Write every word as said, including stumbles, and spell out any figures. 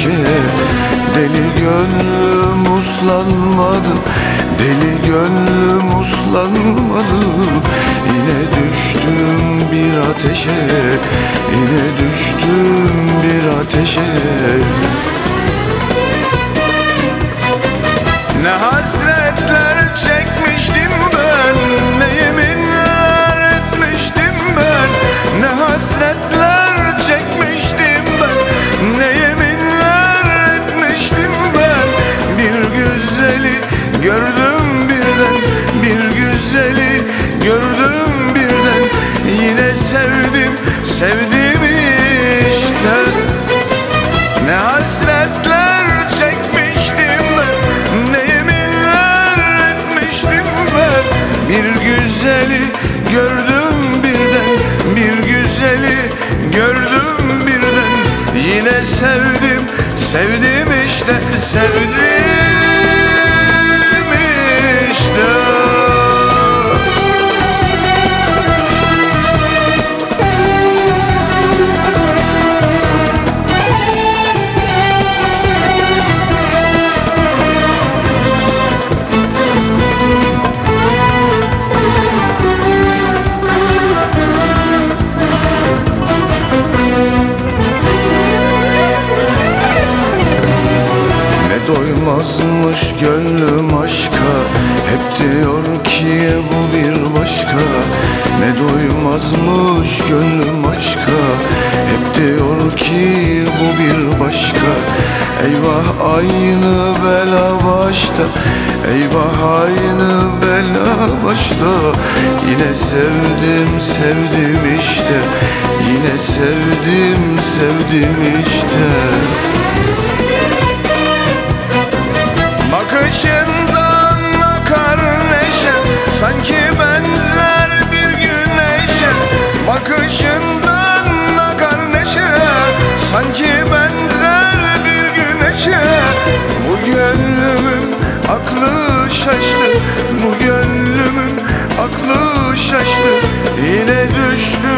ateşe. Deli gönlüm uslanmadı, deli gönlüm uslanmadı. Yine düştüm bir ateşe, yine düştüm bir ateşe. Ne hasretler çekmiştim ben, ne yeminler etmiştim ben. Ne hasretler çekmiştim ben, ne yeminler etmiştim ben. Bir güzeli gördüm birden, bir güzeli gördüm birden. Yine sevdim, sevdim işte. Ne hasretler çekmiştim ben, ne yeminler etmiştim ben. Bir güzeli gördüm birden, bir güzeli gördüm birden. Yine sevdim, sevdim işte, sevdim işte. Doymazmış gönlüm aşka, hep diyor ki bu bir başka. Ne doymazmış gönlüm aşka, hep diyor ki bu bir başka. Eyvah aynı bela başta, eyvah aynı bela başta. Yine sevdim, sevdim işte, yine sevdim, sevdim işte. Bakışından akar neşe, sanki benzer bir güneşe. Bakışından akar neşe, sanki benzer bir güneşe. Bu gönlümün aklı şaştı, bu gönlümün aklı şaştı. Yine düştü